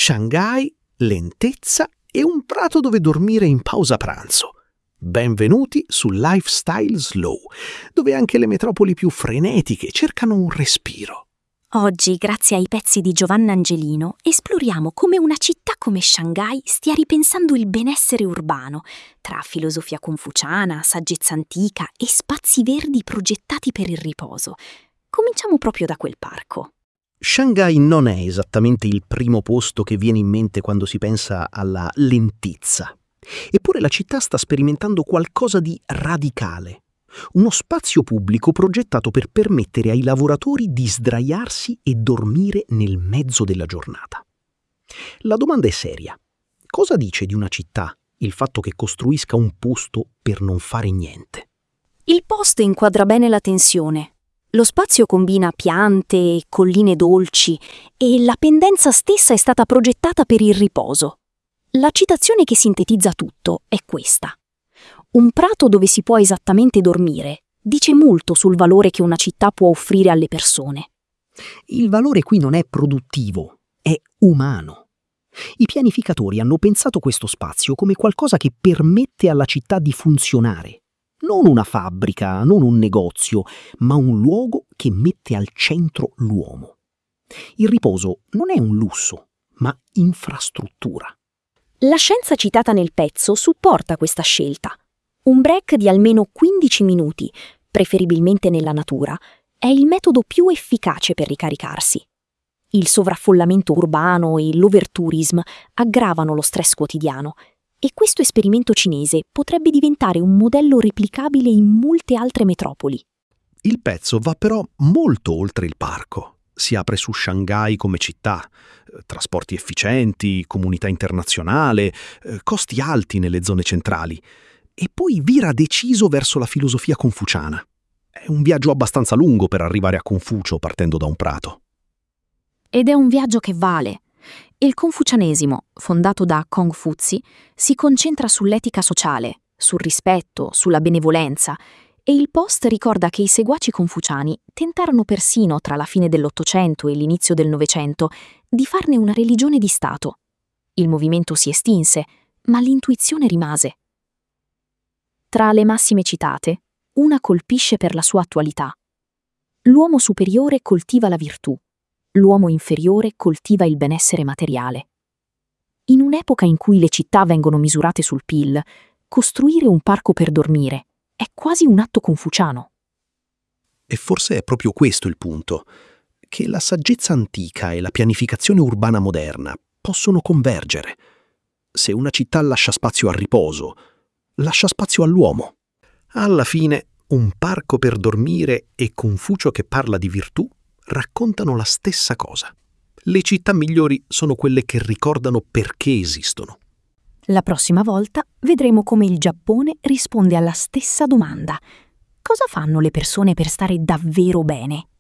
Shanghai, lentezza e un prato dove dormire in pausa pranzo. Benvenuti su Lifestyle Slow, dove anche le metropoli più frenetiche cercano un respiro. Oggi, grazie ai pezzi di Giovanna Angelino, esploriamo come una città come Shanghai stia ripensando il benessere urbano, tra filosofia confuciana, saggezza antica e spazi verdi progettati per il riposo. Cominciamo proprio da quel parco. Shanghai non è esattamente il primo posto che viene in mente quando si pensa alla lentezza. Eppure la città sta sperimentando qualcosa di radicale. Uno spazio pubblico progettato per permettere ai lavoratori di sdraiarsi e dormire nel mezzo della giornata. La domanda è seria. Cosa dice di una città il fatto che costruisca un posto per non fare niente? Il post inquadra bene la tensione. Lo spazio combina piante, colline dolci e la pendenza stessa è stata progettata per il riposo. La citazione che sintetizza tutto è questa. Un prato dove si può esattamente dormire dice molto sul valore che una città può offrire alle persone. Il valore qui non è produttivo, è umano. I pianificatori hanno pensato questo spazio come qualcosa che permette alla città di funzionare. Non una fabbrica, non un negozio, ma un luogo che mette al centro l'uomo. Il riposo non è un lusso, ma infrastruttura. La scienza citata nel pezzo supporta questa scelta. Un break di almeno 15 minuti, preferibilmente nella natura, è il metodo più efficace per ricaricarsi. Il sovraffollamento urbano e l'overtourism aggravano lo stress quotidiano e questo esperimento cinese potrebbe diventare un modello replicabile in molte altre metropoli. Il pezzo va però molto oltre il parco. Si apre su Shanghai come città, trasporti efficienti, comunità internazionale, costi alti nelle zone centrali, e poi vira deciso verso la filosofia confuciana. È un viaggio abbastanza lungo per arrivare a Confucio partendo da un prato. Ed è un viaggio che vale. Il confucianesimo, fondato da Kongfuzi, si concentra sull'etica sociale, sul rispetto, sulla benevolenza, e il post ricorda che i seguaci confuciani tentarono persino tra la fine dell'Ottocento e l'inizio del Novecento di farne una religione di Stato. Il movimento si estinse, ma l'intuizione rimase. Tra le massime citate, una colpisce per la sua attualità. L'uomo superiore coltiva la virtù, l'uomo inferiore coltiva il benessere materiale. In un'epoca in cui le città vengono misurate sul PIL, costruire un parco per dormire è quasi un atto confuciano. E forse è proprio questo il punto, che la saggezza antica e la pianificazione urbana moderna possono convergere. Se una città lascia spazio al riposo, lascia spazio all'uomo. Alla fine, un parco per dormire e Confucio che parla di virtù raccontano la stessa cosa. Le città migliori sono quelle che ricordano perché esistono. La prossima volta vedremo come il Giappone risponde alla stessa domanda. Cosa fanno le persone per stare davvero bene?